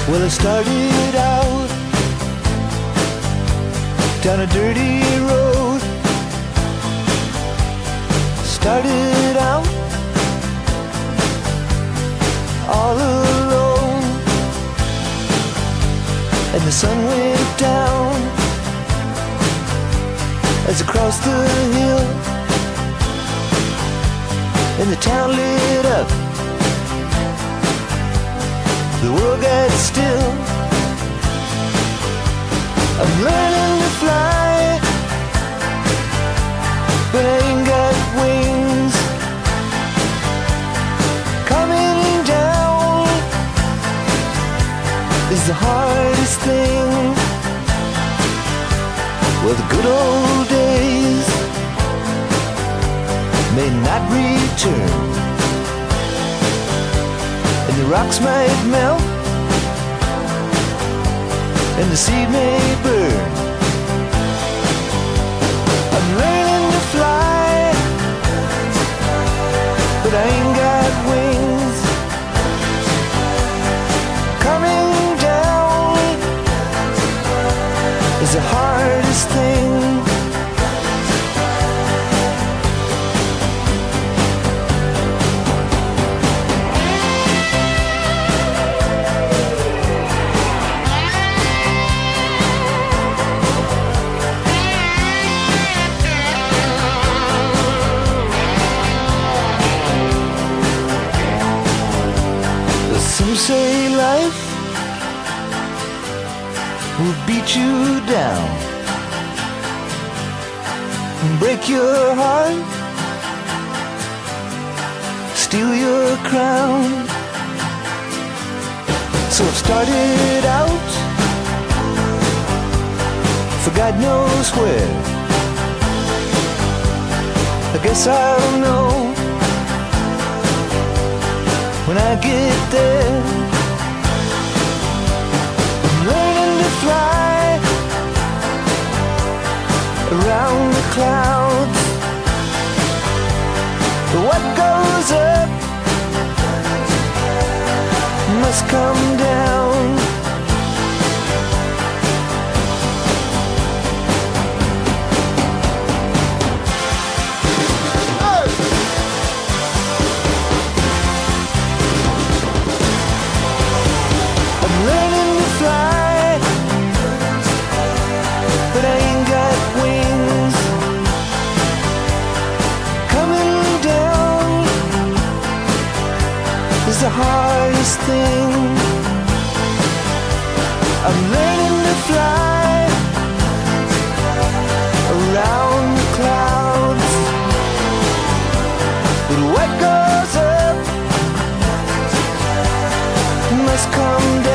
Well, I started out down a dirty road. Started out all alone, and the sun went down as I crossed the hill, and the town lit up. The world got still. I'm learning to fly, but I ain't got wings. Coming down is the hardest thing. Well, the good old days may not return, and the rocks might melt, and the seed may burn. I'm learning to fly, but I ain't got wings. Coming down is the hardest thing. Some say life will beat you down, break your heart, steal your crown. So I've started out for God knows where. I guess I'll know when I get there. I'm learning to fly around the clouds. But what goes up must come down. But I ain't got wings. Coming down is the hardest thing. I'm learning to fly around the clouds. But what goes up must come down.